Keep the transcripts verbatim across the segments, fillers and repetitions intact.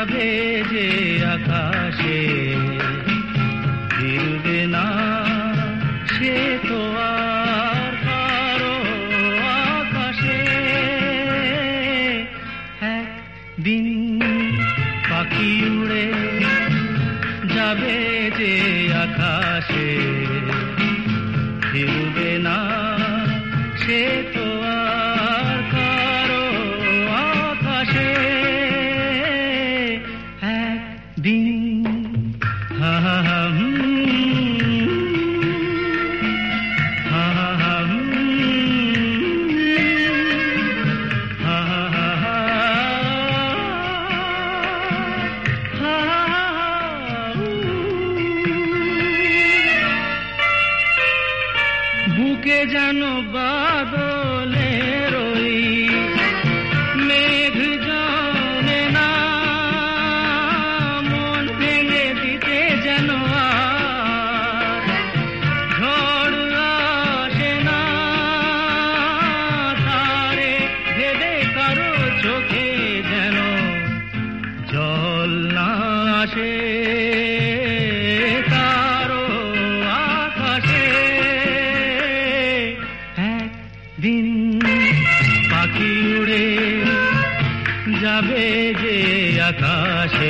যাবে যে আকাশে ফিরবে না সে তো আর কারো আকাশে একদিন পাখি উড়ে যাবে যে আকাশে ফিরবে না সে তো আর কারো আকাশে একদিন হা হা হা বুকে যেন বাদলের ওই মেঘ জমে না মন ভেঙে দিতে যেন আর ঝড় আসে না তারে ভেবে কারো চোখে যেন জল না আসে দিন পাখি উড়ে যাবে যে আকাশে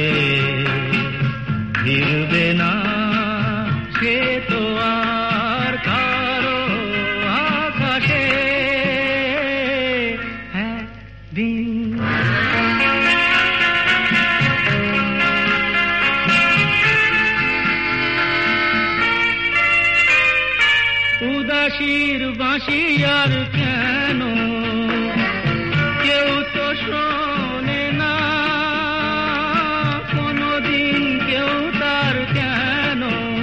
ফিরবে না সে তো আর কারো আকাশে একদিন উদাসীর বাঁশি আর কেন কেউ তো শোনে না কোনদিন কেউ তার কেন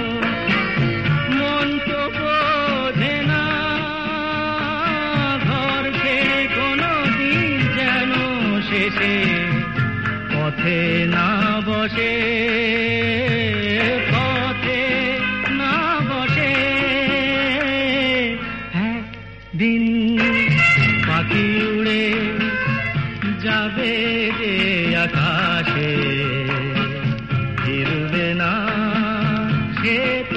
মন তো বোঝে না ঘর ছেড়ে কোনদিন যেন শেষে পথে না বসে পথে না বসে দিন পাখি উড়ে যাবে যে আকাশে ফিরবে না সে